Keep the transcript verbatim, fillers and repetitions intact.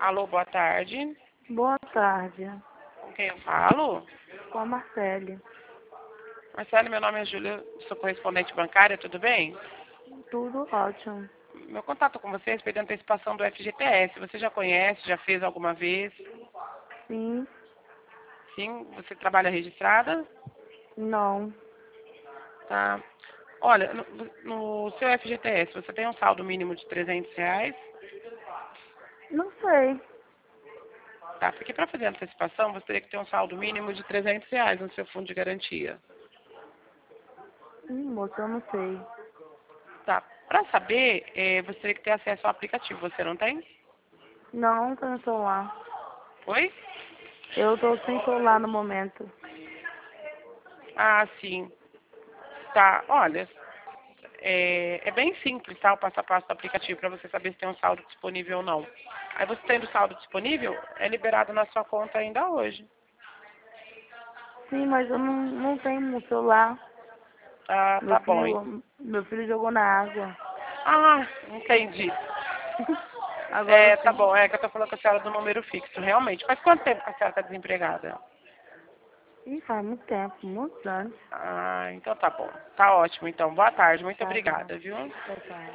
Alô, boa tarde. Boa tarde. Com quem eu falo? Com a Marcele. Marcelo, meu nome é Júlia, sou correspondente bancária, tudo bem? Tudo ótimo. Meu contato com você é a respeito da antecipação do F G T S. Você já conhece, já fez alguma vez? Sim. Sim, você trabalha registrada? Não. Tá. Olha, no, no seu F G T S, você tem um saldo mínimo de trezentos reais? Não sei. Tá, porque para fazer a antecipação, você teria que ter um saldo mínimo de trezentos reais no seu fundo de garantia. Hum, moça, eu não sei. Tá. Para saber, eh, você teria que ter acesso ao aplicativo. Você não tem? Não, tô no celular. Oi? Eu tô sem celular no momento. Ah, sim. Tá, olha, é, é bem simples, tá? O passo a passo do aplicativo para você saber se tem um saldo disponível ou não. Aí você tendo saldo disponível, é liberado na sua conta ainda hoje. Sim, mas eu não, não tenho um celular. Ah, Meu tá bom. hein? filho, meu filho jogou na água. Ah, entendi. Agora É, eu tá tenho. bom, é que eu tô falando com a senhora do número fixo, realmente. Faz quanto tempo que a senhora tá desempregada? Ih, faz muito tempo, muitos anos. Ah, então tá bom. Tá ótimo, então. Boa tarde, muito Tá bom. obrigada, viu? Boa tarde.